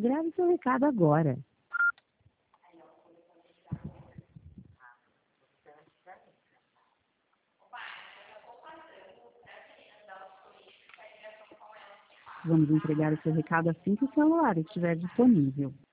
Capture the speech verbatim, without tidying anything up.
Grave seu recado agora. Vamos entregar o seu recado assim que o celular estiver disponível.